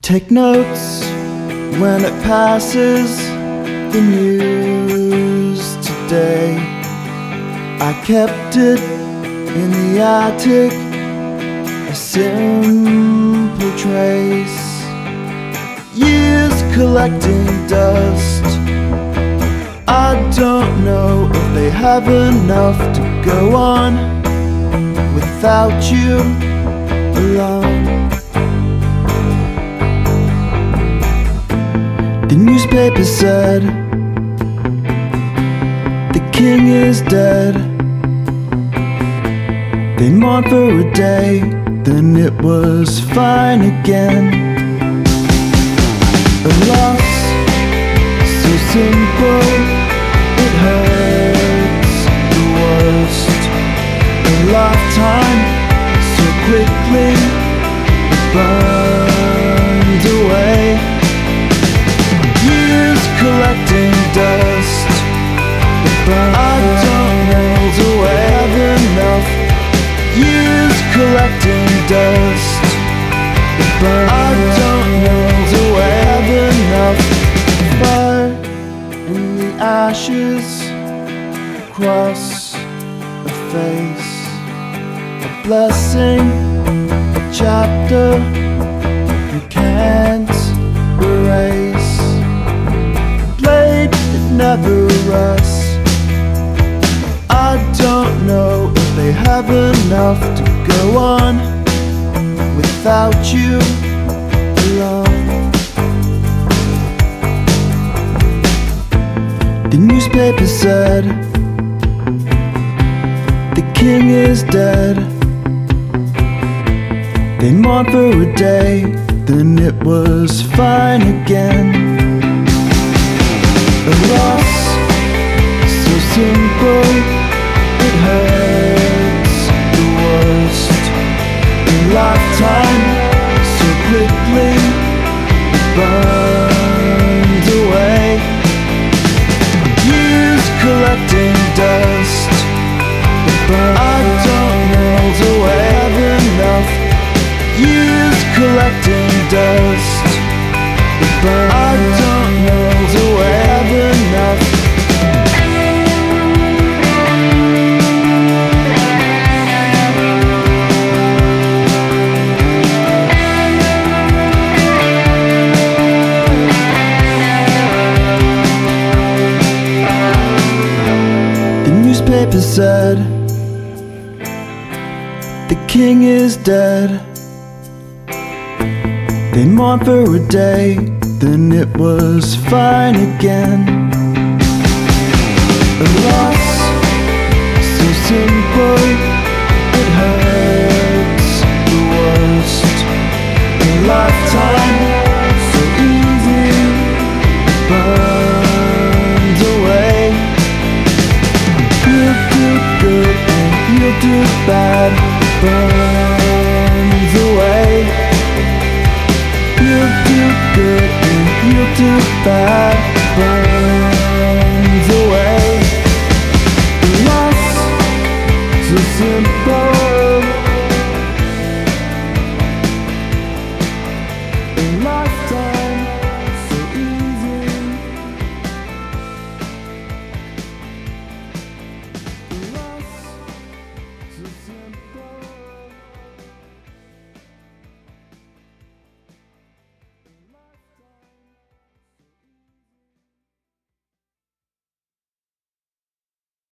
Take notes when it passes the news today. I kept it in the attic, a simple trace. Years collecting dust. I don't know if they have enough to go on without you alone. The newspaper said the king is dead. They mourned for a day, then it was fine again. A loss so simple, it hurts the worst. A lifetime so quickly burned away. Years collecting dust, I don't know do I have enough. Years collecting dust, I don't know do I have enough. Fire in the ashes across a face, a blessing, a chapter you can't erase. Blade that never rusts. I don't know if they have enough to go on without you alone. The newspaper said the king is dead. They mourned for a day, then it was fine again. A loss so simple, it hurts the worst. A lifetime so quickly burned away. Years collecting dust, I don't know do I have enough. Years collecting dust, I don't know do I have enough. The newspaper said the king is dead. They mourned for a day, then it was fine again. A loss so simple, it hurts the worst. A lifetime so easy burned away. You do good and you do bad, burns away. You do good and you do bad, burns away. Loss so simple, a lifetime.